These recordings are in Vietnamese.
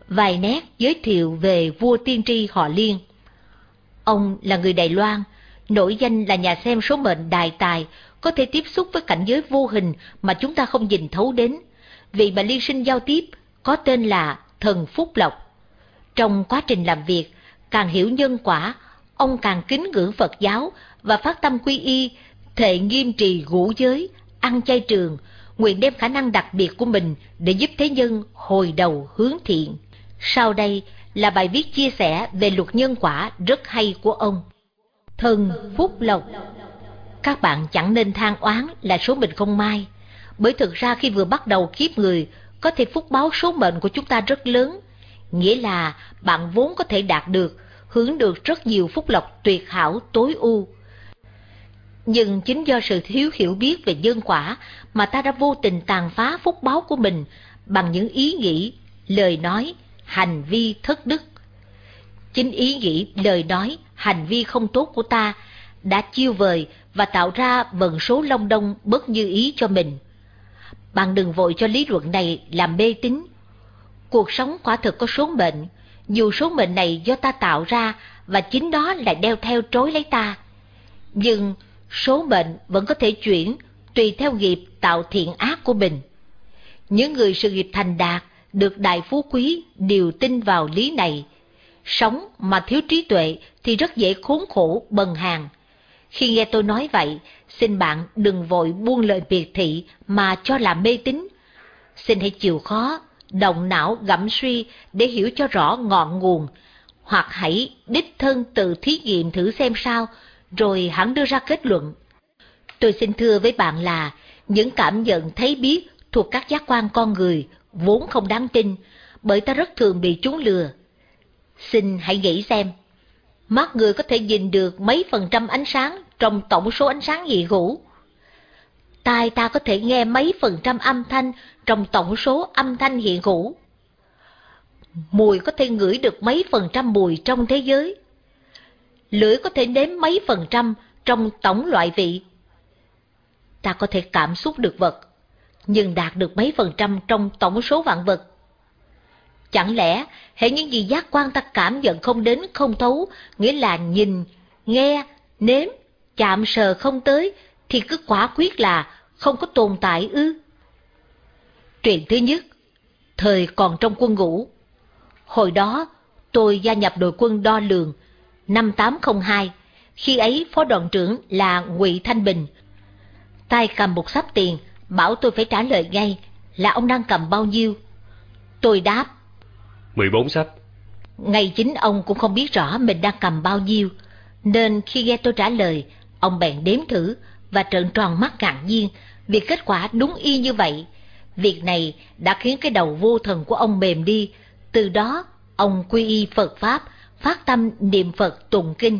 vài nét giới thiệu về vua tiên tri họ Liên. Ông là người Đài Loan, nổi danh là nhà xem số mệnh đại tài, có thể tiếp xúc với cảnh giới vô hình mà chúng ta không nhìn thấu đến. Vị mà Liên Sinh giao tiếp có tên là Thần Phúc Lộc. Trong quá trình làm việc, càng hiểu nhân quả, ông càng kính ngưỡng Phật giáo và phát tâm quy y, thệ nghiêm trì ngũ giới, ăn chay trường, nguyện đem khả năng đặc biệt của mình để giúp thế nhân hồi đầu hướng thiện. Sau đây là bài viết chia sẻ về luật nhân quả rất hay của ông. Thần Phúc Lộc. Các bạn chẳng nên than oán là số mệnh không may, bởi thực ra khi vừa bắt đầu kiếp người, có thể phúc báo số mệnh của chúng ta rất lớn, nghĩa là bạn vốn có thể đạt được, hưởng được rất nhiều phúc lộc tuyệt hảo tối ưu. Nhưng chính do sự thiếu hiểu biết về nhân quả mà ta đã vô tình tàn phá phúc báo của mình bằng những ý nghĩ, lời nói, hành vi thất đức. Chính ý nghĩ, lời nói, hành vi không tốt của ta đã chiêu vời và tạo ra vận số long đong bất như ý cho mình. Bạn đừng vội cho lý luận này làm mê tín. Cuộc sống quả thực có số mệnh, dù số mệnh này do ta tạo ra và chính đó lại đeo theo trói lấy ta. Nhưng số mệnh vẫn có thể chuyển tùy theo nghiệp tạo thiện ác của mình. Những người sự nghiệp thành đạt, được đại phú quý đều tin vào lý này. Sống mà thiếu trí tuệ thì rất dễ khốn khổ bần hàn. Khi nghe tôi nói vậy, xin bạn đừng vội buông lời biệt thị mà cho là mê tín. Xin hãy chịu khó, động não gẫm suy để hiểu cho rõ ngọn nguồn, hoặc hãy đích thân tự thí nghiệm thử xem sao, rồi hẳn đưa ra kết luận. Tôi xin thưa với bạn là những cảm nhận thấy biết thuộc các giác quan con người vốn không đáng tin, bởi ta rất thường bị chúng lừa. Xin hãy nghĩ xem, mắt người có thể nhìn được mấy % ánh sáng trong tổng số ánh sáng hiện hữu? Tai ta có thể nghe mấy % âm thanh trong tổng số âm thanh hiện hữu? Mùi có thể ngửi được mấy % mùi trong thế giới? Lưỡi có thể nếm mấy % trong tổng loại vị? Ta có thể cảm xúc được vật, nhưng đạt được mấy % trong tổng số vạn vật? Chẳng lẽ hễ những gì giác quan ta cảm nhận không đến không thấu, nghĩa là nhìn, nghe, nếm, chạm sờ không tới, thì cứ quả quyết là không có tồn tại ư? Chuyện thứ nhất, thời còn trong quân ngũ. Hồi đó tôi gia nhập đội quân đo lường năm 802, khi ấy phó đoàn trưởng là Ngụy Thanh Bình. Tay cầm một xấp tiền, bảo tôi phải trả lời ngay là ông đang cầm bao nhiêu. Tôi đáp 14 sắp. Ngay chính ông cũng không biết rõ mình đang cầm bao nhiêu, nên khi nghe tôi trả lời, ông bèn đếm thử và trợn tròn mắt ngạc nhiên vì kết quả đúng y như vậy. Việc này đã khiến cái đầu vô thần của ông mềm đi. Từ đó ông quy y Phật Pháp, phát tâm niệm Phật tụng kinh.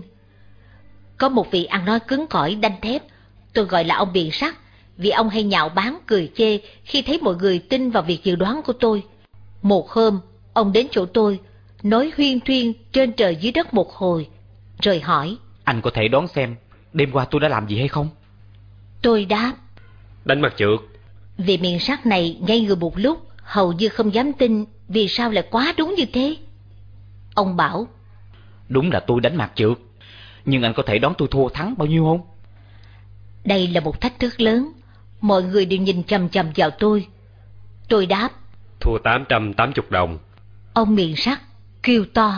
Có một vị ăn nói cứng cỏi đanh thép, tôi gọi là ông Biện Sắc, vì ông hay nhạo báng cười chê khi thấy mọi người tin vào việc dự đoán của tôi. Một hôm, ông đến chỗ tôi, nói huyên thuyên trên trời dưới đất một hồi, rồi hỏi: Anh có thể đoán xem đêm qua tôi đã làm gì hay không? Tôi đáp: Đánh mặt trượt. Vị Biện Sắc này ngây người một lúc, hầu như không dám tin vì sao lại quá đúng như thế. Ông bảo: Đúng là tôi đánh mặt trượt, nhưng anh có thể đoán tôi thua thắng bao nhiêu không? Đây là một thách thức lớn, mọi người đều nhìn chằm chằm vào tôi. Tôi đáp: Thua 880 đồng. Ông Biện Sắc kêu to: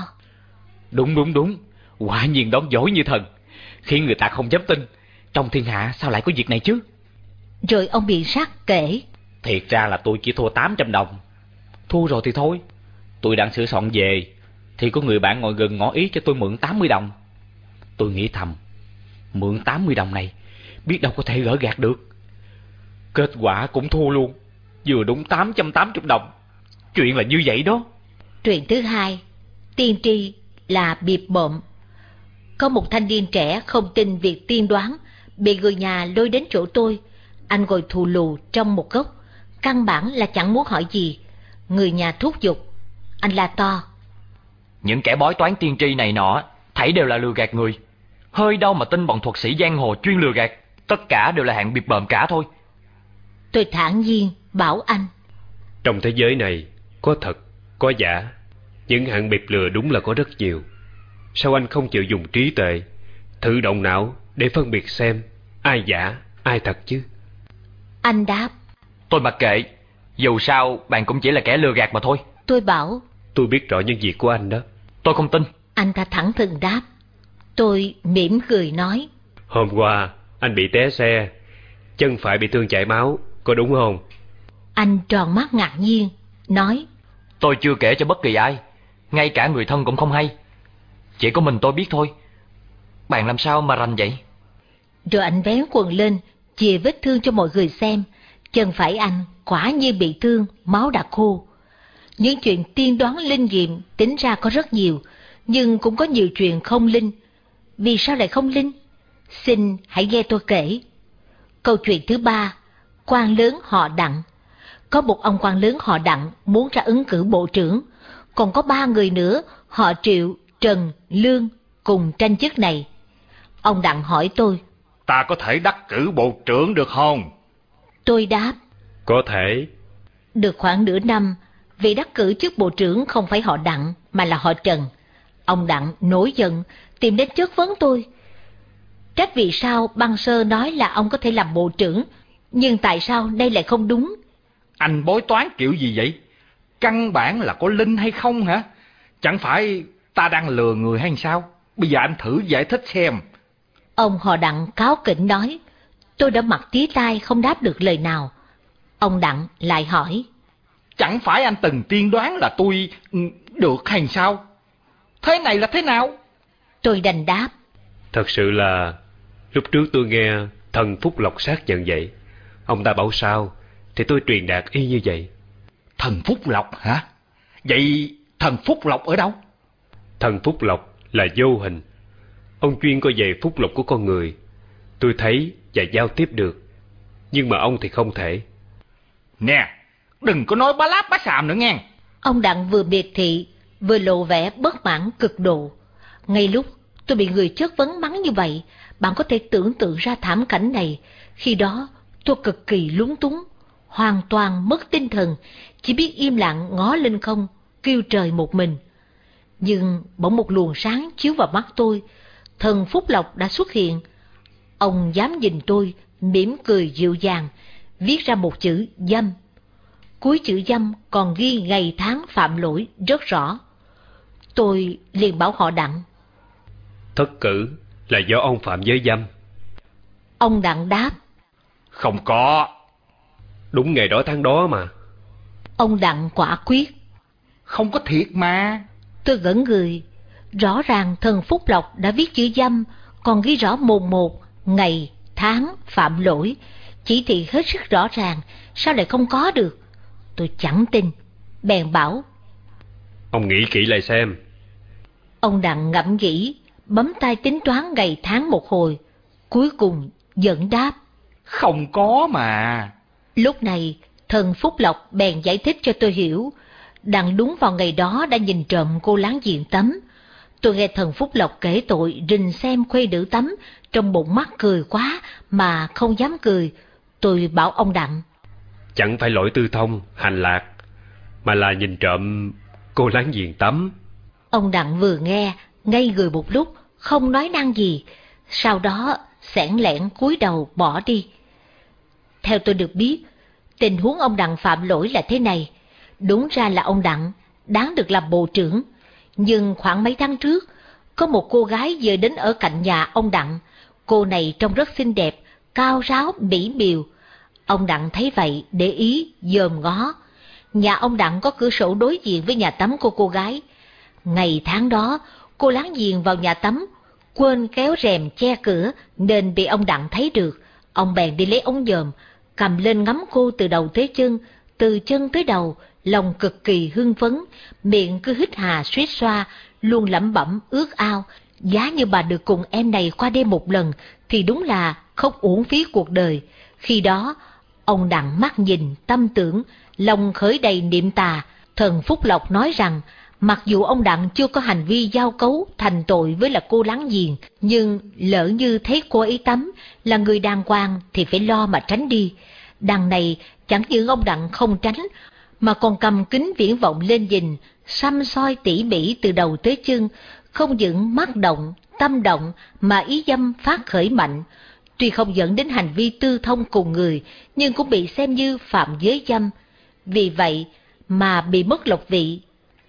Đúng, quả nhiên đoán giỏi như thần, khiến người ta không dám tin. Trong thiên hạ sao lại có việc này chứ? Rồi ông Biện Sắc kể: Thiệt ra là tôi chỉ thua 800 đồng. Thua rồi thì thôi. Tôi đang sửa soạn về thì có người bạn ngồi gần ngỏ ý cho tôi mượn 80 đồng. Tôi nghĩ thầm, mượn 80 đồng này biết đâu có thể gỡ gạt được. Kết quả cũng thua luôn, vừa đúng 880 đồng. Chuyện là như vậy đó. Chuyện thứ hai, tiên tri là bịp bợm. Có một thanh niên trẻ không tin việc tiên đoán, bị người nhà lôi đến chỗ tôi. Anh ngồi thù lù trong một góc, căn bản là chẳng muốn hỏi gì. Người nhà thúc giục, anh la to: Những kẻ bói toán tiên tri này nọ thảy đều là lừa gạt người. Hơi đâu mà tin bọn thuật sĩ giang hồ chuyên lừa gạt. Tất cả đều là hạng bịp bợm cả thôi. Tôi thản nhiên bảo anh: Trong thế giới này có thật, có giả. Những hạng bịp lừa đúng là có rất nhiều. Sao anh không chịu dùng trí tuệ, thử động não để phân biệt xem ai giả, ai thật chứ? Anh đáp. Tôi mặc kệ, dù sao bạn cũng chỉ là kẻ lừa gạt mà thôi. Tôi bảo. Tôi biết rõ những việc của anh đó. Tôi không tin. Anh ta thẳng thừng đáp. Tôi mỉm cười nói. Hôm qua anh bị té xe, chân phải bị thương chảy máu, có đúng không? Anh tròn mắt ngạc nhiên, nói. Tôi chưa kể cho bất kỳ ai, ngay cả người thân cũng không hay. Chỉ có mình tôi biết thôi. Bạn làm sao mà rành vậy? Rồi anh vén quần lên, chìa vết thương cho mọi người xem. Chân phải anh quả nhiên bị thương, máu đã khô. Những chuyện tiên đoán linh nghiệm tính ra có rất nhiều, nhưng cũng có nhiều chuyện không linh. Vì sao lại không linh? Xin hãy nghe tôi kể. Câu chuyện thứ 3, quan lớn họ Đặng. Có một ông quan lớn họ Đặng muốn ra ứng cử bộ trưởng, còn có 3 người nữa họ Triệu, Trần, Lương cùng tranh chức này. Ông Đặng hỏi tôi. Ta có thể đắc cử bộ trưởng được không? Tôi đáp. Có thể. Được khoảng nửa năm, vị đắc cử chức bộ trưởng không phải họ Đặng mà là họ Trần. Ông Đặng nổi giận, tìm đến chất vấn tôi. Trách vì sao băng sơ nói là ông có thể làm bộ trưởng, nhưng tại sao đây lại không đúng? Anh bói toán kiểu gì vậy? Căn bản là có linh hay không hả? Chẳng phải ta đang lừa người hay sao? Bây giờ anh thử giải thích xem. Ông họ Đặng cáu kỉnh nói. Tôi đã mặt tía tai không đáp được lời nào. Ông Đặng lại hỏi. Chẳng phải anh từng tiên đoán là tôi được hay sao? Thế này là thế nào? Tôi đành đáp. Thật sự là lúc trước tôi nghe thần Phúc Lộc xác nhận vậy. Ông ta bảo sao thì tôi truyền đạt y như vậy. Thần Phúc Lộc hả? Vậy thần Phúc Lộc ở đâu? Thần Phúc Lộc là vô hình. Ông chuyên coi về phúc lộc của con người. Tôi thấy và giao tiếp được, nhưng mà ông thì không thể. Nè, đừng có nói bá láp bá xàm nữa nghe. Ông Đặng vừa biệt thị, vừa lộ vẻ bất mãn cực độ. Ngay lúc tôi bị người chất vấn mắng như vậy, bạn có thể tưởng tượng ra thảm cảnh này. Khi đó tôi cực kỳ lúng túng, hoàn toàn mất tinh thần, chỉ biết im lặng ngó lên không, kêu trời một mình. Nhưng bỗng một luồng sáng chiếu vào mắt tôi, thần Phúc Lộc đã xuất hiện. Ông dám nhìn tôi, mỉm cười dịu dàng, viết ra một chữ dâm. Cuối chữ dâm còn ghi ngày tháng phạm lỗi rất rõ. Tôi liền bảo họ Đặng. Thất cử là do ông phạm giới dâm. Ông Đặng đáp. Không có. Đúng ngày đó tháng đó mà. Ông Đặng quả quyết. Không có thiệt mà. Tôi ngẩn người. Rõ ràng thần Phúc Lộc đã viết chữ dâm, còn ghi rõ mồn một, ngày, tháng, phạm lỗi. Chỉ thị hết sức rõ ràng, sao lại không có được? Tôi chẳng tin, bèn bảo. Ông nghĩ kỹ lại xem. Ông Đặng ngẫm nghĩ, bấm tay tính toán ngày tháng một hồi, cuối cùng vẫn đáp. Không có mà. Lúc này, thần Phúc Lộc bèn giải thích cho tôi hiểu. Đặng đúng vào ngày đó đã nhìn trộm cô láng giềng Tấm. Tôi nghe thần Phúc Lộc kể tội rình xem khuê nữ Tấm, trong bụng mắc cười quá mà không dám cười. Tôi bảo ông Đặng. Chẳng phải lỗi tư thông, hành lạc, mà là nhìn trộm cô láng giềng Tấm. Ông Đặng vừa nghe, ngây người một lúc, không nói năng gì. Sau đó, xẻn lẻn cúi đầu bỏ đi. Theo tôi được biết, tình huống ông Đặng phạm lỗi là thế này. Đúng ra là ông Đặng đáng được làm bộ trưởng. Nhưng khoảng mấy tháng trước, có một cô gái vừa đến ở cạnh nhà ông Đặng. Cô này trông rất xinh đẹp, cao ráo, mỹ miều. Ông Đặng thấy vậy, để ý, dòm ngó. Nhà ông Đặng có cửa sổ đối diện với nhà tắm của cô gái. Ngày tháng đó, cô láng giềng vào nhà tắm, quên kéo rèm che cửa nên bị ông Đặng thấy được. Ông bèn đi lấy ống dòm, cầm lên ngắm cô từ đầu tới chân, từ chân tới đầu, lòng cực kỳ hưng phấn, miệng cứ hít hà suýt xoa, luôn lẩm bẩm ước ao. Giá như bà được cùng em này qua đêm một lần thì đúng là không uổng phí cuộc đời. Khi đó, ông Đặng mắt nhìn, tâm tưởng, lòng khởi đầy niệm tà. Thần Phúc Lộc nói rằng, mặc dù ông Đặng chưa có hành vi giao cấu thành tội với là cô láng giềng, nhưng lỡ như thấy cô ấy Tấm là người đàng hoàng thì phải lo mà tránh đi. Đằng này chẳng những ông Đặng không tránh, mà còn cầm kính viễn vọng lên nhìn, săm soi tỉ mỉ từ đầu tới chân, không những mắt động, tâm động mà ý dâm phát khởi mạnh. Tuy không dẫn đến hành vi tư thông cùng người, nhưng cũng bị xem như phạm giới dâm. Vì vậy mà bị mất lộc vị.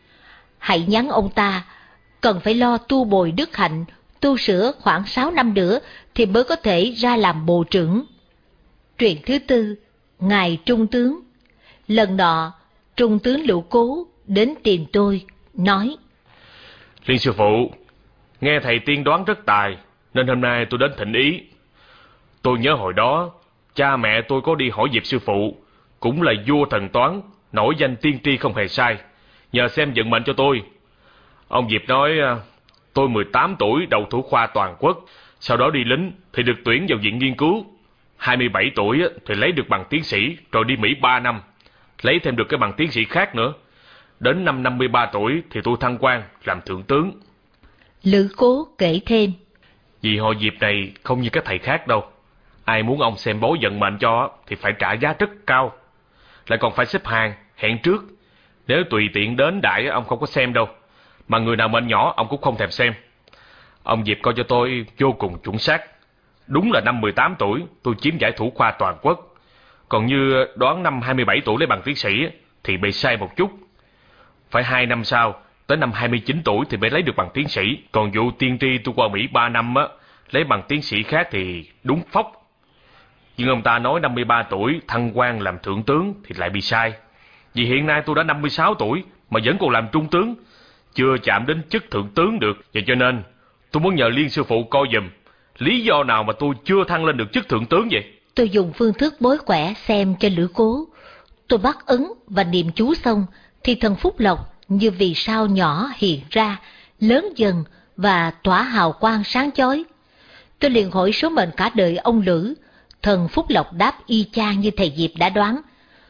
Hãy nhắn ông ta, cần phải lo tu bồi đức hạnh, tu sửa khoảng 6 năm nữa thì mới có thể ra làm bộ trưởng. Truyện thứ tư, Ngài Trung tướng. Lần nọ, Trung tướng Lữ Cố đến tìm tôi, nói: Liên sư phụ, nghe thầy tiên đoán rất tài, nên hôm nay tôi đến thỉnh ý. Tôi nhớ hồi đó, cha mẹ tôi có đi hỏi Diệp sư phụ, cũng là vua thần toán, nổi danh tiên tri không hề sai, nhờ xem vận mệnh cho tôi. Ông Diệp nói tôi 18 tuổi đầu thủ khoa toàn quốc, sau đó đi lính thì được tuyển vào viện nghiên cứu. 27 tuổi thì lấy được bằng tiến sĩ, rồi đi Mỹ 3 năm, lấy thêm được cái bằng tiến sĩ khác nữa. Đến năm 53 tuổi thì tôi thăng quan làm thượng tướng. Lữ Cố kể thêm: Vì họ Diệp này không như các thầy khác đâu. Ai muốn ông xem bói vận mệnh cho thì phải trả giá rất cao, lại còn phải xếp hàng, hẹn trước. Nếu tùy tiện đến đại ông không có xem đâu, mà người nào mệnh nhỏ ông cũng không thèm xem. Ông Diệp coi cho tôi vô cùng chuẩn xác. Đúng là năm 18 tuổi tôi chiếm giải thủ khoa toàn quốc. Còn như đoán năm 27 tuổi lấy bằng tiến sĩ thì bị sai một chút. Phải 2 năm sau, tới năm 29 tuổi thì mới lấy được bằng tiến sĩ. Còn vụ tiên tri tôi qua Mỹ 3 năm lấy bằng tiến sĩ khác thì đúng phóc. Nhưng ông ta nói 53 tuổi thăng quan làm thượng tướng thì lại bị sai. Vì hiện nay tôi đã 56 tuổi mà vẫn còn làm trung tướng, chưa chạm đến chức thượng tướng được. Vậy cho nên tôi muốn nhờ Liên sư phụ coi giùm lý do nào mà tôi chưa thăng lên được chức thượng tướng vậy. Tôi dùng phương thức bói quẻ xem cho Lữ Cố. Tôi bắt ấn và niệm chú xong thì thần Phúc Lộc như vì sao nhỏ hiện ra, lớn dần và tỏa hào quang sáng chói. Tôi liền hỏi số mệnh cả đời ông Lữ. Thần Phúc Lộc đáp y chang như thầy Diệp đã đoán.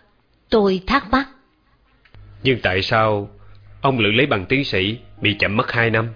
Tôi thắc mắc: Nhưng tại sao ông Lữ lấy bằng tiến sĩ bị chậm mất 2 năm?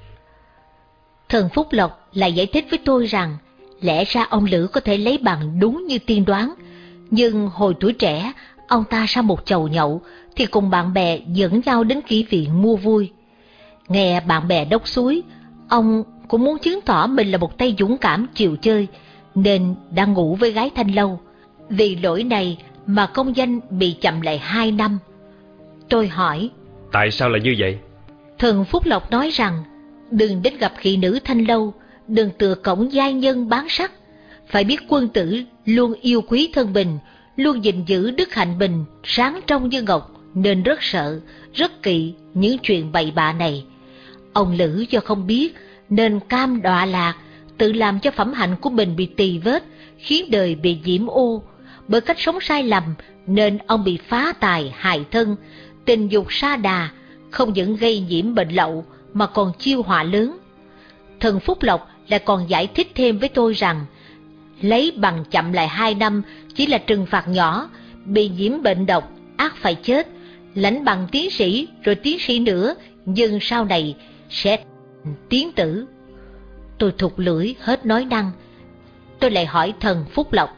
Thần Phúc Lộc lại giải thích với tôi rằng lẽ ra ông Lữ có thể lấy bằng đúng như tiên đoán, nhưng hồi tuổi trẻ ông ta sau một chầu nhậu thì cùng bạn bè dẫn nhau đến kỹ viện mua vui. Nghe bạn bè đốc xúi, ông cũng muốn chứng tỏ mình là một tay dũng cảm chịu chơi, nên đang ngủ với gái Thanh Lâu. Vì lỗi này mà công danh bị chậm lại 2 năm. Tôi hỏi: Tại sao lại như vậy? Thần Phúc Lộc nói rằng đừng đến gặp thị nữ Thanh Lâu, đừng tựa cổng giai nhân bán sắc. Phải biết quân tử luôn yêu quý thân mình, luôn gìn giữ đức hạnh mình sáng trong như ngọc, nên rất sợ, rất kỵ những chuyện bậy bạ này. Ông Lữ do không biết nên cam đọa lạc, tự làm cho phẩm hạnh của mình bị tì vết, khiến đời bị nhiễm ô. Bởi cách sống sai lầm nên ông bị phá tài hại thân, tình dục sa đà, không những gây nhiễm bệnh lậu mà còn chiêu họa lớn. Thần Phúc Lộc lại còn giải thích thêm với tôi rằng lấy bằng chậm lại 2 năm chỉ là trừng phạt nhỏ, bị nhiễm bệnh độc ác phải chết, lãnh bằng tiến sĩ rồi tiến sĩ nữa, nhưng sau này sẽ tiến tử. Tôi thụt lưỡi hết nói năng. Tôi lại hỏi thần Phúc Lộc: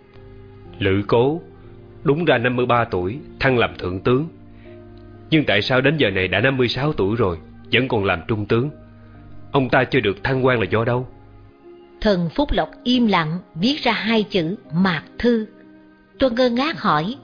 Lữ Cố đúng ra 53 tuổi thăng làm thượng tướng, nhưng tại sao đến giờ này đã 56 tuổi rồi vẫn còn làm trung tướng? Ông ta chưa được thăng quan là do đâu? Thần Phúc Lộc im lặng viết ra 2 chữ Mạc Thư. Tôi ngơ ngác hỏi: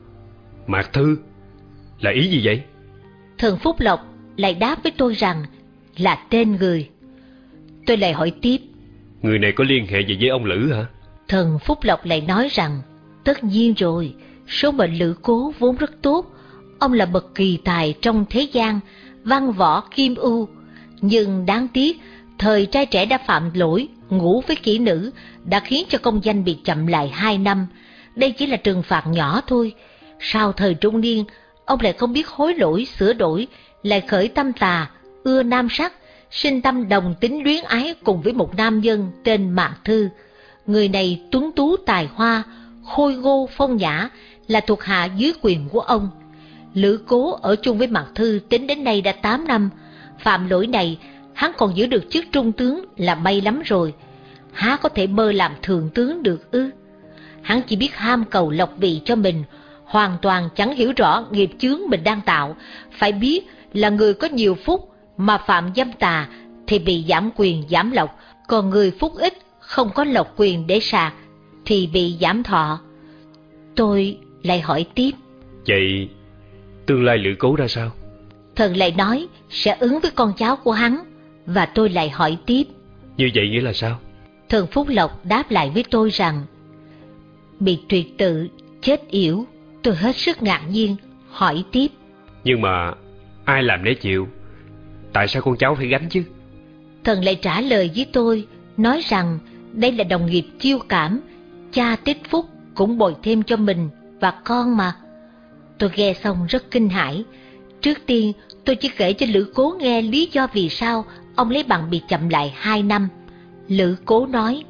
Mạc Thư là ý gì vậy? Thần Phúc Lộc lại đáp với tôi rằng là tên người. Tôi lại hỏi tiếp: Người này có liên hệ gì với ông Lữ hả? Thần Phúc Lộc lại nói rằng tất nhiên rồi, số mệnh Lữ Cố vốn rất tốt. Ông là bậc kỳ tài trong thế gian, văn võ kim ưu. Nhưng đáng tiếc, thời trai trẻ đã phạm lỗi ngủ với kỹ nữ, đã khiến cho công danh bị chậm lại 2 năm. Đây chỉ là trừng phạt nhỏ thôi. Sau thời trung niên, ông lại không biết hối lỗi sửa đổi, lại khởi tâm tà, ưa nam sắc, sinh tâm đồng tính luyến ái cùng với một nam nhân tên Mạc Thư. Người này tuấn tú tài hoa, khôi ngô phong nhã, là thuộc hạ dưới quyền của ông. Lữ Cố ở chung với Mạc Thư tính đến nay đã 8 năm. Phạm lỗi này, hắn còn giữ được chức trung tướng là may lắm rồi. Há có thể mơ làm thượng tướng được ư? Hắn chỉ biết ham cầu lộc vị cho mình, hoàn toàn chẳng hiểu rõ nghiệp chướng mình đang tạo. Phải biết là người có nhiều phúc mà phạm dâm tà thì bị giảm quyền giảm lộc, còn người phúc ít không có lộc quyền để sạc thì bị giảm thọ. Tôi lại hỏi tiếp. Vậy tương lai Lữ Cố ra sao? Thần lại nói sẽ ứng với con cháu của hắn. Và tôi lại hỏi tiếp. Như vậy nghĩa là sao? Thần Phúc Lộc đáp lại với tôi rằng bị tuyệt tự, chết yểu. Tôi hết sức ngạc nhiên, hỏi tiếp. Nhưng mà ai làm để chịu? Tại sao con cháu phải gánh chứ? Thần lại trả lời với tôi, nói rằng đây là đồng nghiệp chiêu cảm, cha tích phúc cũng bồi thêm cho mình và con mà. Tôi nghe xong rất kinh hãi. Trước tiên tôi chỉ kể cho Lữ Cố nghe lý do vì sao ông lấy bằng bị chậm lại 2 năm. Lữ Cố nói.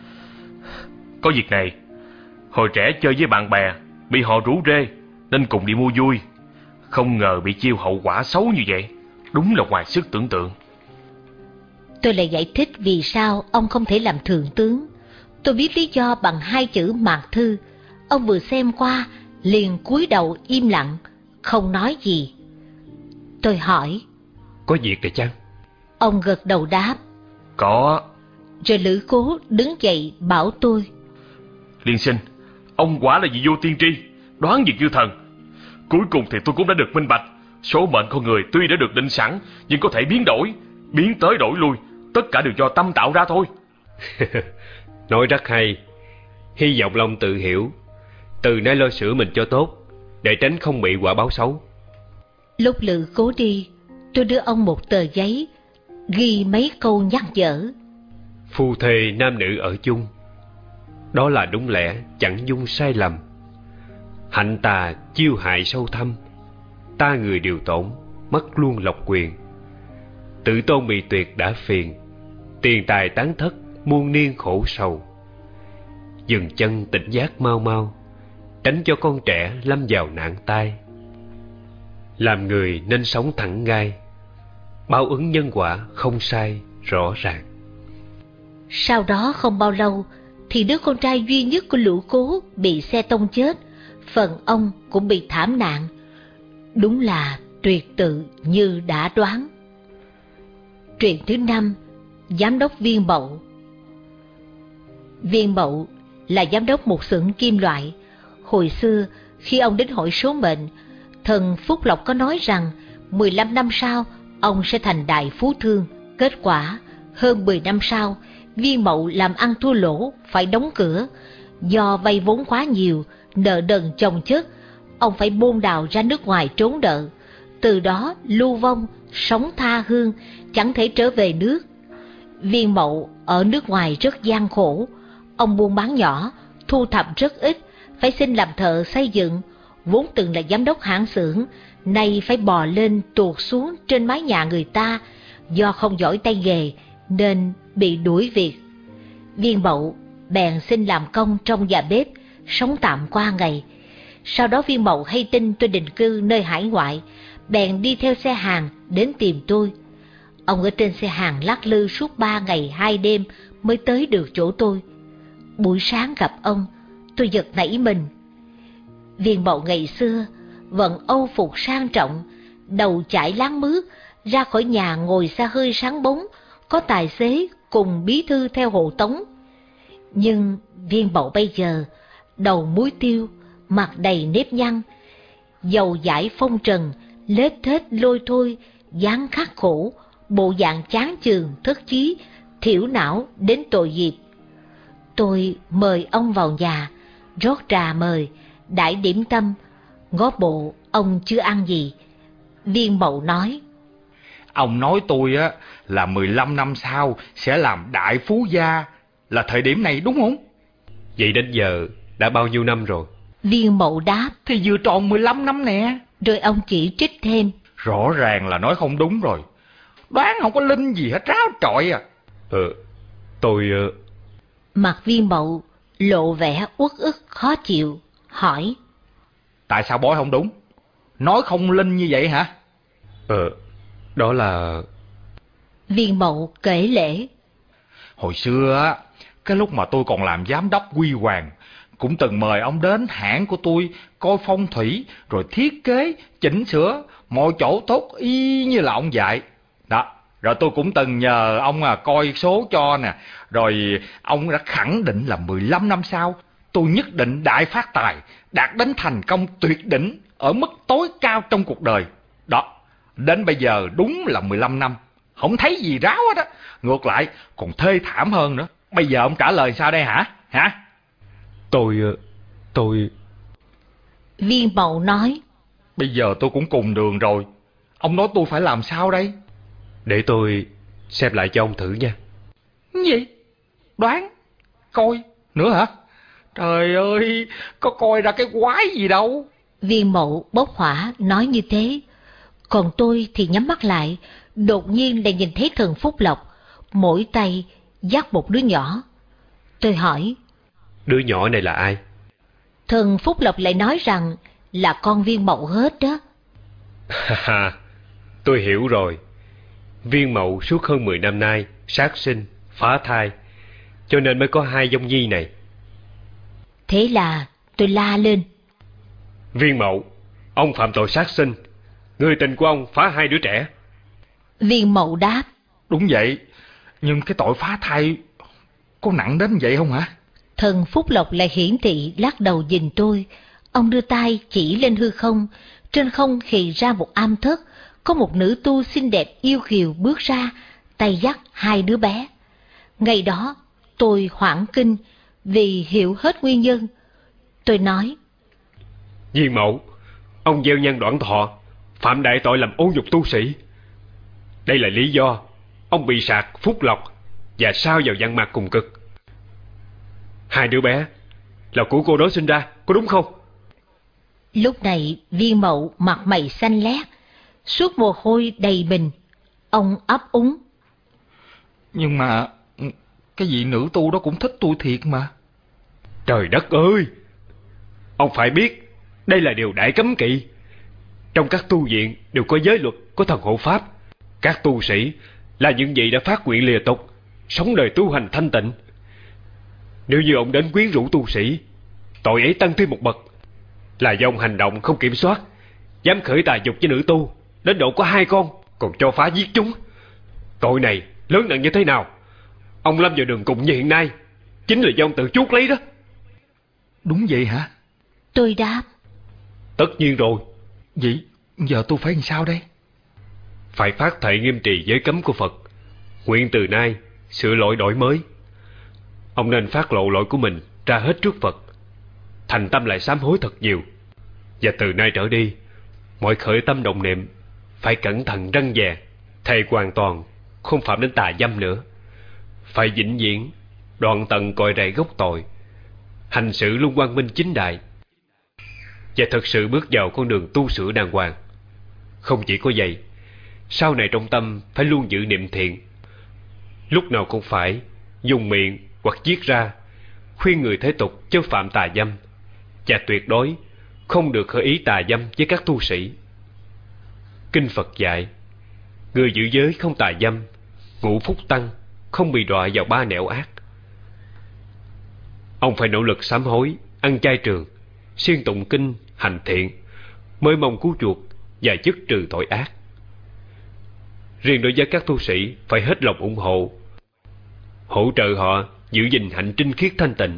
Có việc này, hồi trẻ chơi với bạn bè, bị họ rủ rê nên cùng đi mua vui. Không ngờ bị chiêu hậu quả xấu như vậy, đúng là ngoài sức tưởng tượng. Tôi lại giải thích vì sao ông không thể làm thượng tướng. Tôi biết lý do bằng 2 chữ mạc thư. Ông vừa xem qua liền cúi đầu im lặng, không nói gì. Tôi hỏi. Có việc để chăng? Ông gật đầu đáp. Có. Rồi Lữ Cố đứng dậy bảo tôi. Liên sinh, ông quả là vị vô tiên tri, đoán việc như thần. Cuối cùng thì tôi cũng đã được minh bạch. Số mệnh con người tuy đã được định sẵn, nhưng có thể biến đổi, biến tới đổi lui. Tất cả đều do tâm tạo ra thôi. Nói rất hay. Hy vọng Long tự hiểu, từ nay lo sửa mình cho tốt, để tránh không bị quả báo xấu. Lúc Lữ Cố đi, tôi đưa ông một tờ giấy, ghi mấy câu nhắc nhở. Phu thê nam nữ ở chung, đó là đúng lẽ chẳng dung sai lầm. Hạnh tà chiêu hại sâu thâm, ta người điều tổn, mất luôn lộc quyền. Tự tôn bị tuyệt đã phiền, tiền tài tán thất muôn niên khổ sầu. Dừng chân tỉnh giác mau mau, tránh cho con trẻ lâm vào nạn tai. Làm người nên sống thẳng gai, báo ứng nhân quả không sai rõ ràng. Sau đó không bao lâu thì đứa con trai duy nhất của Lữ Cố bị xe tông chết, phần ông cũng bị thảm nạn. Đúng là tuyệt tự như đã đoán. Truyện thứ 5, Giám đốc Viên Mậu. Viên Mậu là giám đốc một xưởng kim loại. Hồi xưa khi ông đến hỏi số mệnh, thần Phúc Lộc có nói rằng 15 năm sau ông sẽ thành đại phú thương. Kết quả hơn 10 năm sau, Viên Mậu làm ăn thua lỗ, phải đóng cửa. Do vay vốn quá nhiều, nợ nần chồng chất, ông phải bôn đào ra nước ngoài trốn nợ. Từ đó lưu vong, sống tha hương, chẳng thể trở về nước. Viên Mậu ở nước ngoài rất gian khổ. Ông buôn bán nhỏ, thu thập rất ít, phải xin làm thợ xây dựng. Vốn từng là giám đốc hãng xưởng, nay phải bò lên tuột xuống trên mái nhà người ta. Do không giỏi tay nghề nên bị đuổi việc. Viên Mậu bèn xin làm công trong nhà bếp, sống tạm qua ngày. Sau đó Viên Mậu hay tin tôi định cư nơi hải ngoại, bèn đi theo xe hàng đến tìm tôi. Ông ở trên xe hàng lắc lư suốt 3 ngày 2 đêm mới tới được chỗ tôi. Buổi sáng gặp ông, tôi giật nảy mình. Viên Mậu ngày xưa vận âu phục sang trọng, đầu chải láng mướt, ra khỏi nhà ngồi xe hơi sáng bóng, có tài xế cùng bí thư theo hộ tống. Nhưng Viên Mậu bây giờ đầu muối tiêu, mặt đầy nếp nhăn, dầu dãi phong trần, lết thết lôi thôi, dáng khắc khổ, bộ dạng chán chường thất chí, thiểu não đến tội nghiệp. Tôi mời ông vào nhà, rót trà mời, đãi điểm tâm, ngó bộ ông chưa ăn gì. Viên Mậu nói. Ông nói tôi á là 15 năm sau sẽ làm đại phú gia, là thời điểm này đúng không? Vậy đến giờ đã bao nhiêu năm rồi? Viên Mậu đáp. Thì vừa tròn 15 năm nè. Rồi ông chỉ trích thêm. Rõ ràng là nói không đúng rồi. Đoán không có linh gì hết ráo trọi à. Tôi... Mặt Viên Mậu lộ vẻ uất ức khó chịu, hỏi. Tại sao bói không đúng? Nói không linh như vậy hả? Đó là... Viên Mậu kể lể. Hồi xưa á, cái lúc mà tôi còn làm giám đốc Huy Hoàng, cũng từng mời ông đến hãng của tôi coi phong thủy, rồi thiết kế, chỉnh sửa, mọi chỗ tốt y như là ông dạy. Đó, rồi tôi cũng từng nhờ ông coi số cho nè, rồi ông đã khẳng định là 15 năm sau tôi nhất định đại phát tài, đạt đến thành công tuyệt đỉnh ở mức tối cao trong cuộc đời. Đó, đến bây giờ đúng là 15 năm, không thấy gì ráo hết á, ngược lại còn thê thảm hơn nữa. Bây giờ ông trả lời sao đây hả? Tôi... Viên Mậu nói. Bây giờ tôi cũng cùng đường rồi, ông nói tôi phải làm sao đây? Để tôi xem lại cho ông thử nha. Gì? Đoán? Coi? Nữa hả? Trời ơi, có coi ra cái quái gì đâu. Viên Mậu bốc hỏa nói như thế. Còn tôi thì nhắm mắt lại, đột nhiên lại nhìn thấy thần Phúc Lộc, mỗi tay dắt một đứa nhỏ. Tôi hỏi, đứa nhỏ này là ai? Thần Phúc Lộc lại nói rằng là con Viên Mậu hết đó. Tôi hiểu rồi. Viên Mậu suốt hơn 10 năm nay sát sinh, phá thai, cho nên mới có hai dông nhi này. Thế là tôi la lên, Viên Mậu, ông phạm tội sát sinh, người tình của ông phá hai đứa trẻ. Viên Mậu đáp, đúng vậy, nhưng cái tội phá thai có nặng đến vậy không hả? Thần Phúc Lộc lại hiển thị lắc đầu nhìn tôi. Ông đưa tay chỉ lên hư không, trên không hiện ra một am thất, có một nữ tu xinh đẹp yêu kiều bước ra, tay dắt hai đứa bé. Ngày đó tôi hoảng kinh vì hiểu hết nguyên nhân. Tôi nói, Viên Mậu, ông gieo nhân đoạn thọ, phạm đại tội làm ô nhục tu sĩ. Đây là lý do ông bị sạc Phúc Lộc và sao vào văn mạc cùng cực. Hai đứa bé là của cô đó sinh ra, có đúng không? lúc này Viên Mậu mặt mày xanh lét, suốt mồ hôi đầy mình. Ông ấp úng, nhưng mà cái vị nữ tu đó cũng thích tôi thiệt mà. Trời đất ơi, ông phải biết đây là điều đại cấm kỵ. Trong các tu viện đều có giới luật, có thần hộ pháp. Các tu sĩ là những vị đã phát nguyện lìa tục, sống đời tu hành thanh tịnh. Nếu như ông đến quyến rũ tu sĩ, tội ấy tăng thêm một bậc. Là do ông hành động không kiểm soát, dám khởi tà dục với nữ tu, đến độ có 2 con, còn cho phá giết chúng. Tội này lớn nặng như thế nào? Ông lâm vào đường cùng như hiện nay, chính là do ông tự chuốc lấy đó. Đúng vậy hả? tôi đáp, Tất nhiên rồi. Vậy giờ tôi phải làm sao đây? Phải phát thệ nghiêm trì giới cấm của Phật, nguyện từ nay sửa lỗi đổi mới. Ông nên phát lộ lỗi của mình ra hết trước Phật, thành tâm lại sám hối thật nhiều. Và từ nay trở đi, mọi khởi tâm động niệm phải cẩn thận răn dè, thề hoàn toàn không phạm đến tà dâm nữa. Phải vĩnh viễn đoạn tận cội rễ gốc tội, hành sự luôn quang minh chính đại, và thật sự bước vào con đường tu sửa đàng hoàng. Không chỉ có vậy, sau này trong tâm phải luôn giữ niệm thiện, lúc nào cũng phải dùng miệng hoặc viết ra khuyên người thế tục chớ phạm tà dâm, và tuyệt đối không được khởi ý tà dâm với các tu sĩ. Kinh Phật dạy, người giữ giới không tà dâm, ngũ phúc tăng, không bị đọa vào 3 nẻo ác. Ông phải nỗ lực sám hối, ăn chay trường, siêng tụng kinh, hành thiện, mới mong cứu chuộc và dứt trừ tội ác. Riêng đối với các tu sĩ phải hết lòng ủng hộ, hỗ trợ họ giữ gìn hạnh trinh khiết thanh tịnh.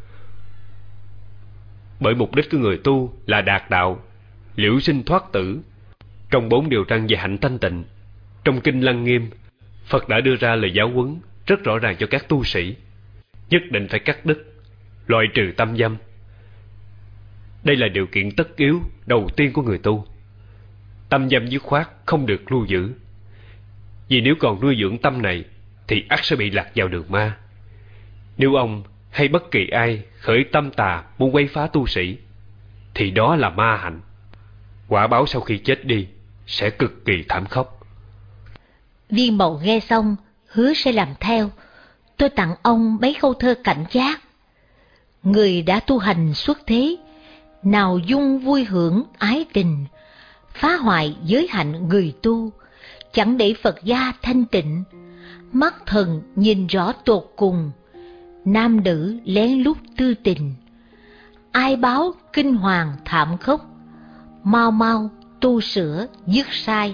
Bởi mục đích của người tu là đạt đạo, liễu sinh thoát tử. Trong 4 điều răn về hạnh thanh tịnh, trong kinh Lăng Nghiêm, Phật đã đưa ra lời giáo huấn rất rõ ràng cho các tu sĩ. Nhất định phải cắt đứt, loại trừ tâm dâm. Đây là điều kiện tất yếu đầu tiên của người tu. Tâm dâm dứt khoát không được lưu giữ, vì nếu còn nuôi dưỡng tâm này thì ắt sẽ bị lạc vào đường ma. Nếu ông hay bất kỳ ai khởi tâm tà muốn quấy phá tu sĩ, thì đó là ma hạnh. Quả báo sau khi chết đi sẽ cực kỳ thảm khốc. Viên Mậu nghe xong hứa sẽ làm theo. Tôi tặng ông mấy câu thơ cảnh giác. Người đã tu hành xuất thế, nào dung vui hưởng ái tình, phá hoại giới hạnh người tu, chẳng để Phật gia thanh tịnh. Mắt thần nhìn rõ tột cùng, nam nữ lén lút tư tình, ai báo kinh hoàng thảm khốc, mau mau tu sửa dứt sai.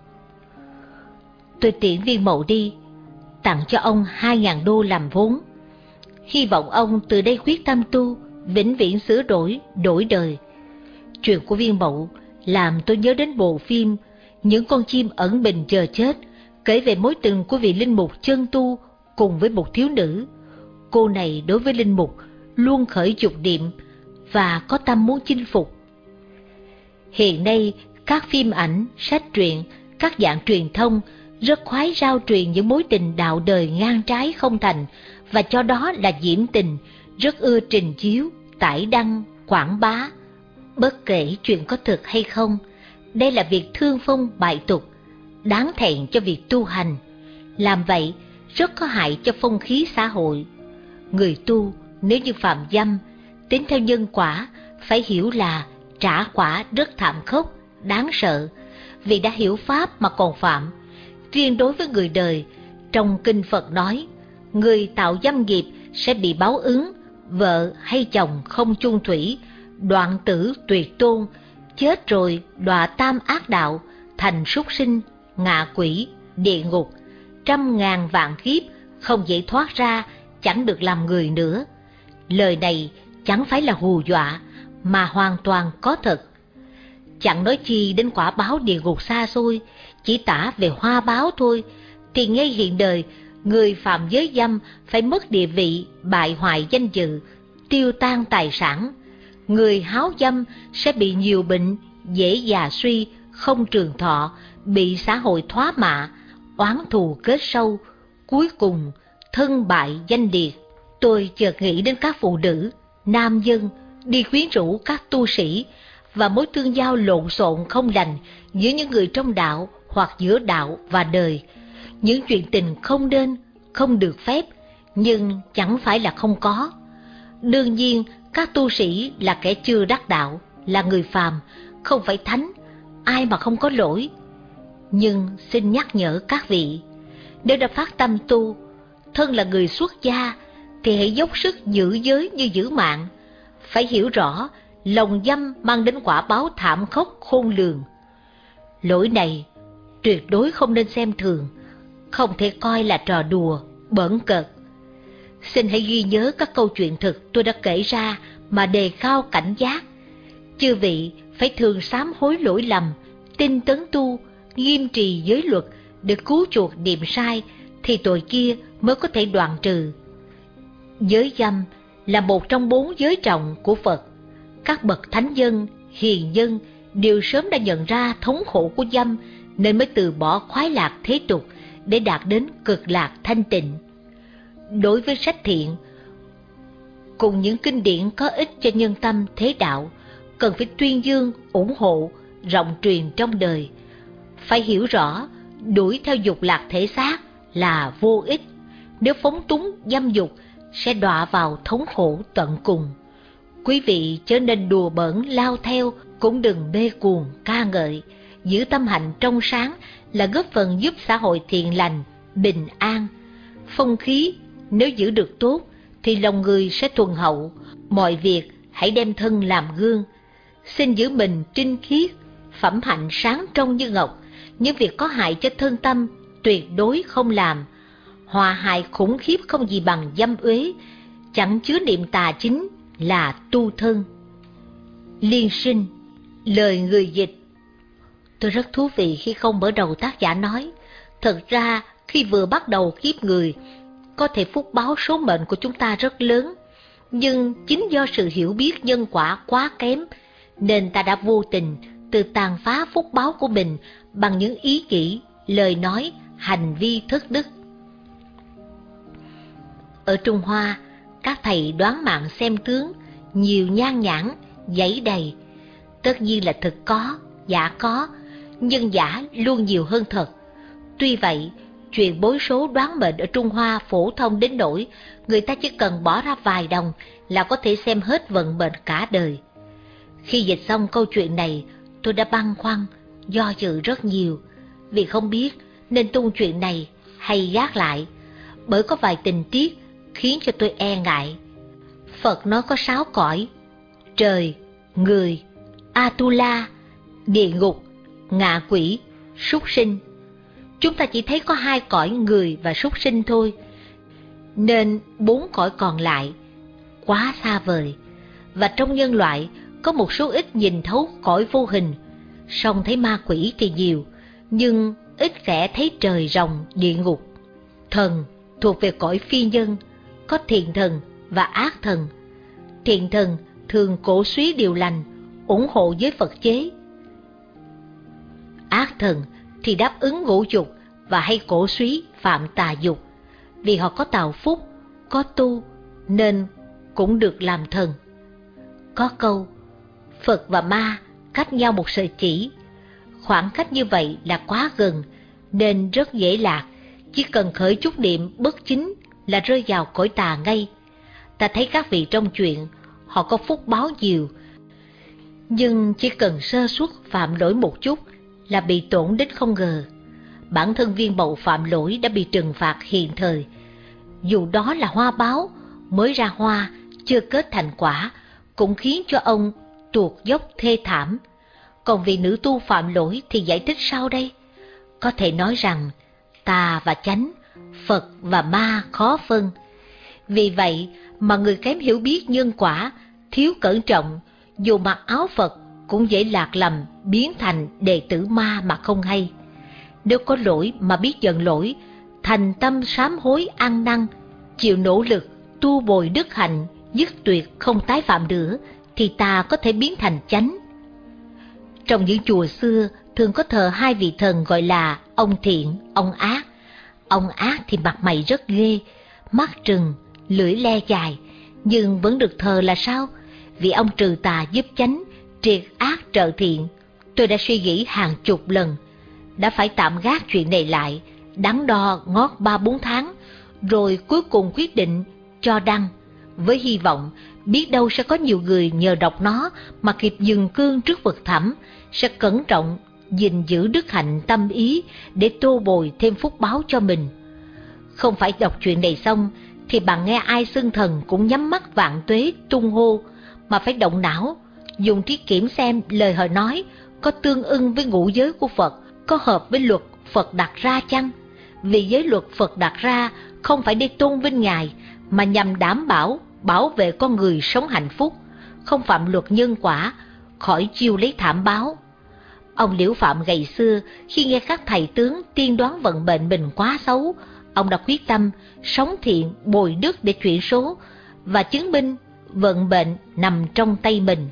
Tôi tiễn Viên Mậu đi, tặng cho ông 2.000 đô làm vốn. Hy vọng ông từ đây quyết tâm tu, vĩnh viễn sửa đổi, đổi đời. Chuyện của Viên Mậu làm tôi nhớ đến bộ phim Những con chim ẩn mình chờ chết, kể về mối tình của vị linh mục chân tu cùng với một thiếu nữ. Cô này đối với linh mục luôn khởi dục niệm và có tâm muốn chinh phục. Hiện nay, các phim ảnh, sách truyện, các dạng truyền thông rất khoái rao truyền những mối tình đạo đời ngang trái không thành và cho đó là diễm tình, rất ưa trình chiếu, tải đăng, quảng bá. Bất kể chuyện có thực hay không, đây là việc thương phong bại tục, đáng thẹn cho việc tu hành. Làm vậy rất có hại cho phong khí xã hội. Người tu nếu như phạm dâm, tính theo nhân quả, phải hiểu là trả quả rất thảm khốc, đáng sợ, vì đã hiểu pháp mà còn phạm. Riêng đối với người đời, trong kinh Phật nói, người tạo dâm nghiệp sẽ bị báo ứng, vợ hay chồng không chung thủy, đoạn tử tuyệt tôn, chết rồi đọa tam ác đạo, thành súc sinh, ngạ quỷ, địa ngục, 100.000 vạn kiếp không dễ thoát ra, chẳng được làm người nữa. Lời này chẳng phải là hù dọa, mà hoàn toàn có thật. Chẳng nói chi đến quả báo địa ngục xa xôi, chỉ tả về hoa báo thôi, thì ngay hiện đời, người phạm giới dâm phải mất địa vị, bại hoại danh dự, tiêu tan tài sản. Người háo dâm sẽ bị nhiều bệnh, dễ già suy, không trường thọ, bị xã hội thoá mạ, oán thù kết sâu, cuối cùng thân bại danh liệt. Tôi chợt nghĩ đến các phụ nữ, nam dân đi quyến rũ các tu sĩ và mối tương giao lộn xộn không lành giữa những người trong đạo hoặc giữa đạo và đời. Những chuyện tình không nên, không được phép, nhưng chẳng phải là không có. Đương nhiên, các tu sĩ là kẻ chưa đắc đạo, là người phàm, không phải thánh, ai mà không có lỗi. Nhưng xin nhắc nhở các vị, nếu đã phát tâm tu, thân là người xuất gia, thì hãy dốc sức giữ giới như giữ mạng. Phải hiểu rõ, lòng dâm mang đến quả báo thảm khốc khôn lường. Lỗi này tuyệt đối không nên xem thường, không thể coi là trò đùa, bỡn cợt. Xin hãy ghi nhớ các câu chuyện thực tôi đã kể ra mà đề cao cảnh giác. Chư vị phải thường sám hối lỗi lầm, tinh tấn tu, nghiêm trì giới luật để cứu chuộc niệm sai, thì tội kia mới có thể đoạn trừ. Giới dâm là một trong 4 giới trọng của Phật. Các bậc thánh dân, hiền dân đều sớm đã nhận ra thống khổ của dâm, nên mới từ bỏ khoái lạc thế tục để đạt đến cực lạc thanh tịnh. Đối với sách thiện cùng những kinh điển có ích cho nhân tâm thế đạo, cần phải tuyên dương, ủng hộ, rộng truyền trong đời. Phải hiểu rõ, đuổi theo dục lạc thể xác là vô ích. Nếu phóng túng dâm dục sẽ đọa vào thống khổ tận cùng. Quý vị chớ nên đùa bỡn lao theo, cũng đừng bê cuồng ca ngợi. Giữ tâm hạnh trong sáng là góp phần giúp xã hội thiện lành, bình an. Phong khí nếu giữ được tốt thì lòng người sẽ thuần hậu. Mọi việc hãy đem thân làm gương. Xin giữ mình trinh khiết, phẩm hạnh sáng trong như ngọc. Những việc có hại cho thân tâm tuyệt đối không làm. Hòa hại khủng khiếp không gì bằng dâm uế, chẳng chứa niệm tà chính là tu thân. Liên sinh, lời người dịch. Tôi rất thú vị khi không mở đầu tác giả nói, thật ra khi vừa bắt đầu kiếp người, có thể phúc báo số mệnh của chúng ta rất lớn, nhưng chính do sự hiểu biết nhân quả quá kém, nên ta đã vô tình tự tàn phá phúc báo của mình bằng những ý nghĩ, lời nói, hành vi thất đức. Ở Trung Hoa, các thầy đoán mạng xem tướng, nhiều nhan nhãn, giấy đầy. Tất nhiên là thực có, giả có, nhưng giả luôn nhiều hơn thật. Tuy vậy, chuyện bói số đoán mệnh ở Trung Hoa phổ thông đến nỗi người ta chỉ cần bỏ ra vài đồng là có thể xem hết vận mệnh cả đời. Khi dịch xong câu chuyện này, tôi đã băn khoăn, do dự rất nhiều, vì không biết nên tung chuyện này hay gác lại, bởi có vài tình tiết khiến cho tôi e ngại. Phật nói có 6 cõi: trời, người, Atula, địa ngục, ngạ quỷ, súc sinh. Chúng ta chỉ thấy có 2 cõi người và súc sinh thôi, nên 4 cõi còn lại quá xa vời. Và trong nhân loại có một số ít nhìn thấu cõi vô hình, song thấy ma quỷ thì nhiều, nhưng ít kẻ thấy trời rồng, địa ngục. Thần thuộc về cõi phi nhân, có thiện thần và ác thần. Thiện thần thường cổ suý điều lành, ủng hộ giới Phật chế. Ác thần thì đáp ứng ngũ dục và hay cổ suý phạm tà dục. Vì họ có tạo phúc, có tu nên cũng được làm thần. Có câu Phật và ma cách nhau một sợi chỉ. Khoảng cách như vậy là quá gần nên rất dễ lạc. Chỉ cần khởi chút niệm bất chính là rơi vào cõi tà ngay. Ta thấy các vị trong chuyện họ có phúc báo nhiều, nhưng chỉ cần sơ suất phạm lỗi một chút là bị tổn đến không ngờ. Bản thân Viên Mậu phạm lỗi đã bị trừng phạt hiện thời. Dù đó là hoa báo, mới ra hoa, chưa kết thành quả, cũng khiến cho ông tuột dốc thê thảm. Còn vị nữ tu phạm lỗi thì giải thích sao đây? Có thể nói rằng tà và chánh, Phật và ma khó phân. Vì vậy mà người kém hiểu biết nhân quả, thiếu cẩn trọng, dù mặc áo Phật cũng dễ lạc lầm biến thành đệ tử ma mà không hay. Nếu có lỗi mà biết giận lỗi, thành tâm sám hối ăn năn, chịu nỗ lực tu bồi đức hạnh, dứt tuyệt không tái phạm nữa, thì ta có thể biến thành chánh. Trong những chùa xưa thường có thờ 2 vị thần gọi là ông thiện, ông ác. Ông ác thì mặt mày rất ghê, mắt trừng, lưỡi le dài, nhưng vẫn được thờ là sao? Vì ông trừ tà giúp chánh, triệt ác trợ thiện. Tôi đã suy nghĩ hàng chục lần, đã phải tạm gác chuyện này lại, đắn đo ngót 3-4 tháng, rồi cuối cùng quyết định cho đăng, với hy vọng biết đâu sẽ có nhiều người nhờ đọc nó mà kịp dừng cương trước vực thẳm, sẽ cẩn trọng gìn giữ đức hạnh tâm ý để tô bồi thêm phúc báo cho mình. Không phải đọc chuyện này xong thì bạn nghe ai xưng thần cũng nhắm mắt vạn tuế tung hô, mà phải động não, dùng trí kiểm xem lời họ nói có tương ưng với ngũ giới của Phật, có hợp với luật Phật đặt ra chăng? Vì giới luật Phật đặt ra không phải để tôn vinh Ngài, mà nhằm đảm bảo vệ con người sống hạnh phúc, không phạm luật nhân quả, khỏi chiêu lấy thảm báo. Ông Liễu Phạm ngày xưa khi nghe các thầy tướng tiên đoán vận mệnh mình quá xấu, ông đã quyết tâm sống thiện bồi đức để chuyển số, và chứng minh vận mệnh nằm trong tay mình.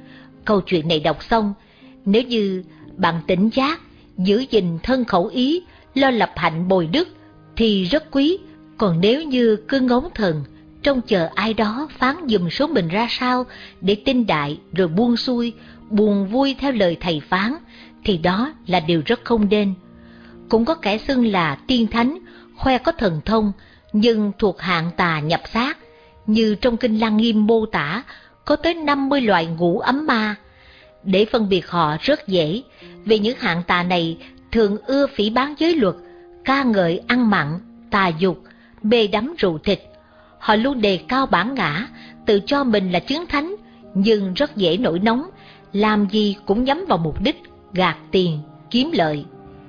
Câu chuyện này đọc xong, nếu như bạn tỉnh giác, giữ gìn thân khẩu ý, lo lập hạnh bồi đức thì rất quý. Còn nếu như cứ ngóng thần, trông chờ ai đó phán dùm số mình ra sao để tin đại rồi buông xuôi, buồn vui theo lời thầy phán, thì đó là điều rất không nên. Cũng có kẻ xưng là tiên thánh, khoe có thần thông, nhưng thuộc hạng tà nhập xác. Như trong Kinh Lăng Nghiêm mô tả, có tới 50 loại ngũ ấm ma. Để phân biệt họ rất dễ, vì những hạng tà này thường ưa phỉ báng giới luật, ca ngợi ăn mặn, tà dục, mê đắm rượu thịt. Họ luôn đề cao bản ngã, tự cho mình là chứng thánh, nhưng rất dễ nổi nóng, làm gì cũng nhắm vào mục đích gạt tiền, kiếm lợi.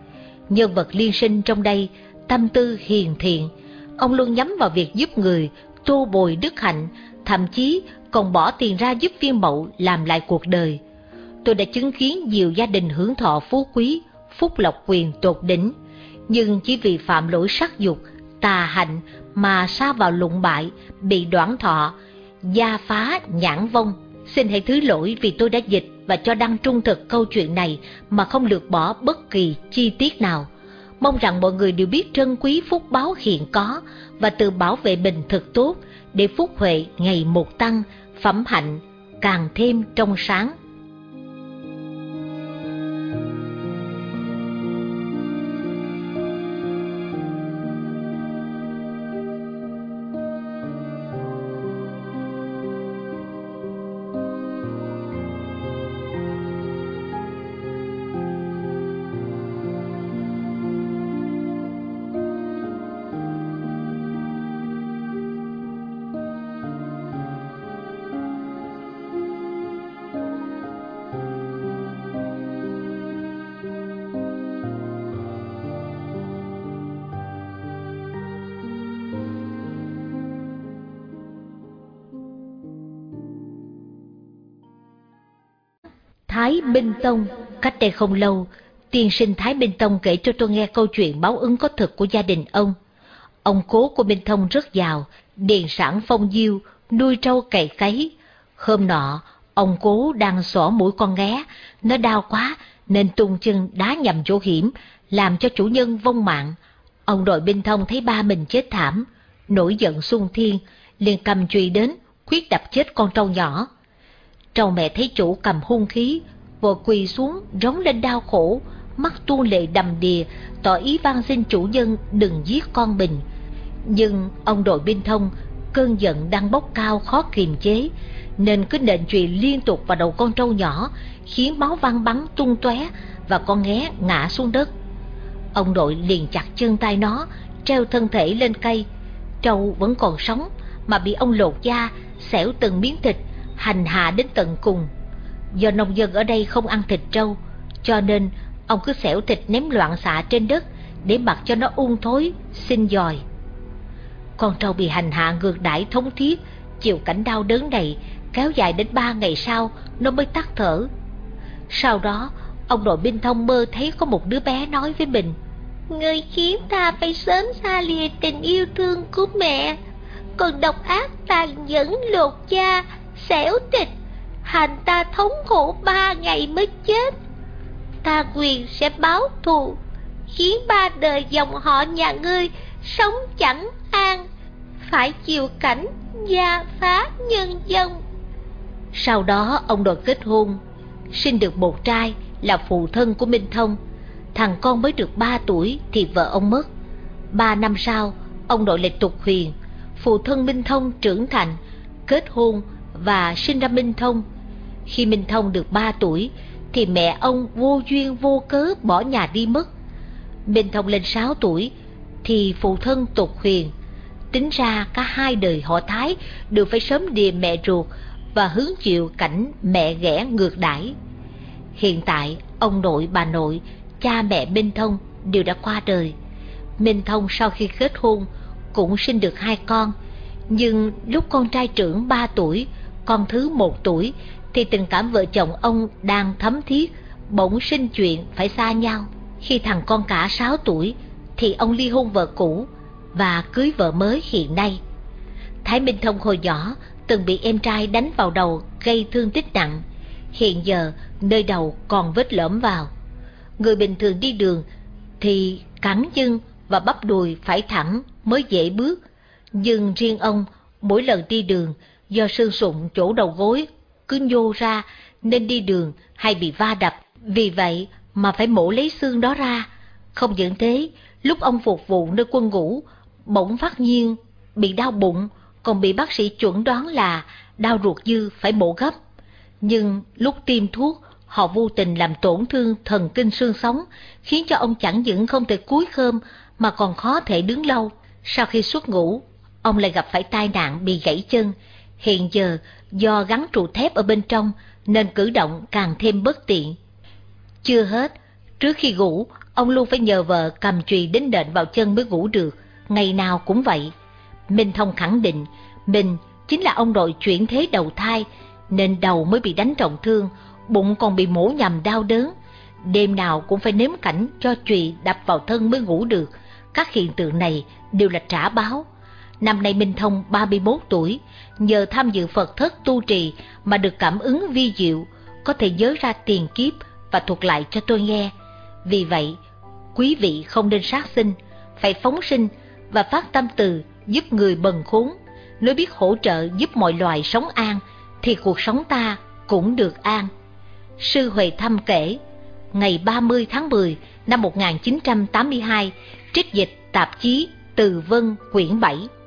Nhân vật Liên Sinh trong đây tâm tư hiền thiện, ông luôn nhắm vào việc giúp người, tô bồi đức hạnh, thậm chí còn bỏ tiền ra giúp Viên Mậu làm lại cuộc đời. Tôi đã chứng kiến nhiều gia đình hưởng thọ phú quý, phúc lộc quyền tột đỉnh, nhưng chỉ vì phạm lỗi sắc dục, tà hạnh mà sa vào lụng bại, bị đoản thọ, gia phá nhãn vong. Xin hãy thứ lỗi vì tôi đã dịch và cho đăng trung thực câu chuyện này mà không lược bỏ bất kỳ chi tiết nào. Mong rằng mọi người đều biết trân quý phúc báo hiện có và tự bảo vệ mình thật tốt để phúc huệ ngày một tăng, phẩm hạnh càng thêm trong sáng. Thái Minh Tông. Cách đây không lâu, tiên sinh Thái Minh Tông kể cho tôi nghe câu chuyện báo ứng có thực của gia đình ông. Ông cố của Minh Thông rất giàu, điền sản phong diêu, nuôi trâu cày cấy. Hôm nọ, ông cố đang xỏ mũi con nghé, nó đau quá nên tung chân đá nhầm chỗ hiểm, làm cho chủ nhân vong mạng. Ông đội Minh Thông thấy ba mình chết thảm, nổi giận xung thiên, liền cầm chùy đến, quyết đập chết con trâu nhỏ. Trâu mẹ thấy chủ cầm hung khí, vội quỳ xuống rống lên đau khổ, mắt tuôn lệ đầm đìa, tỏ ý van xin chủ nhân đừng giết con mình. Nhưng ông đội Minh Thông cơn giận đang bốc cao khó kiềm chế, nên cứ nện chùy liên tục vào đầu con trâu nhỏ, khiến máu văng bắn tung tóe và con nghé ngã xuống đất. Ông đội liền chặt chân tay nó, treo thân thể lên cây. Trâu vẫn còn sống mà bị ông lột da, xẻo từng miếng thịt, hành hạ đến tận cùng. Do nông dân ở đây không ăn thịt trâu, cho nên ông cứ xẻo thịt ném loạn xạ trên đất để mặc cho nó thối, xin giòi. Con trâu bị hành hạ ngược đãi thống thiết, chịu cảnh đau đớn này kéo dài đến 3 ngày sau nó mới tắt thở. Sau đó, ông đội Minh Thông mơ thấy có một đứa bé nói với mình: "Ngươi khiến ta phải sớm xa lìa tình yêu thương của mẹ, còn độc ác tàn nhẫn lột da, xẻo thịt, hành ta thống khổ 3 ngày mới chết. Ta quyền sẽ báo thù, khiến 3 đời dòng họ nhà ngươi sống chẳng an, phải chịu cảnh gia phá nhân vong." Sau đó ông đội kết hôn, sinh được một trai là phụ thân của Minh Thông. Thằng con mới được 3 tuổi thì vợ ông mất. 3 năm sau, ông đội lại tục huyền, phụ thân Minh Thông trưởng thành, kết hôn và sinh ra Minh Thông. Khi Minh Thông được 3 tuổi thì mẹ ông vô duyên vô cớ bỏ nhà đi mất. Minh Thông lên 6 tuổi thì phụ thân tục huyền. Tính ra cả 2 đời họ Thái đều phải sớm đìa mẹ ruột và hứng chịu cảnh mẹ ghẻ ngược đãi. Hiện tại ông nội bà nội, cha mẹ Minh Thông đều đã qua đời. Minh Thông sau khi kết hôn cũng sinh được 2 con, nhưng lúc con trai trưởng 3 tuổi, con thứ 1 tuổi thì tình cảm vợ chồng ông đang thấm thiết, bỗng sinh chuyện phải xa nhau. Khi thằng con cả 6 tuổi thì ông ly hôn vợ cũ và cưới vợ mới hiện nay. Thái Minh Thông hồi nhỏ từng bị em trai đánh vào đầu gây thương tích nặng, hiện giờ nơi đầu còn vết lõm vào. Người bình thường đi đường thì cẳng chân và bắp đùi phải thẳng mới dễ bước, nhưng riêng ông mỗi lần đi đường do xương sụn chỗ đầu gối cứ nhô ra nên đi đường hay bị va đập, vì vậy mà phải mổ lấy xương đó ra. Không những thế, lúc ông phục vụ nơi quân ngũ bỗng phát nhiên bị đau bụng, còn bị bác sĩ chuẩn đoán là đau ruột dư phải mổ gấp. Nhưng lúc tiêm thuốc, họ vô tình làm tổn thương thần kinh xương sống, khiến cho ông chẳng những không thể cúi khom mà còn khó thể đứng lâu. Sau khi xuất ngũ, ông lại gặp phải tai nạn bị gãy chân. Hiện giờ do gắn trụ thép ở bên trong nên cử động càng thêm bất tiện. Chưa hết, trước khi ngủ, ông luôn phải nhờ vợ cầm chùy đến nện vào chân mới ngủ được, ngày nào cũng vậy. Minh Thông khẳng định mình chính là ông nội chuyển thế đầu thai, nên đầu mới bị đánh trọng thương, bụng còn bị mổ nhầm đau đớn. Đêm nào cũng phải nếm cảnh cho chùy đập vào thân mới ngủ được. Các hiện tượng này đều là trả báo. Năm nay Minh Thông 31 tuổi, nhờ tham dự Phật thất tu trì mà được cảm ứng vi diệu, có thể nhớ ra tiền kiếp và thuật lại cho tôi nghe. Vì vậy, quý vị không nên sát sinh, phải phóng sinh và phát tâm từ giúp người bần khốn. Nếu biết hỗ trợ giúp mọi loài sống an, thì cuộc sống ta cũng được an. Sư Huệ Thâm kể, ngày 30 tháng 10 năm 1982, trích dịch tạp chí Từ Vân quyển 7.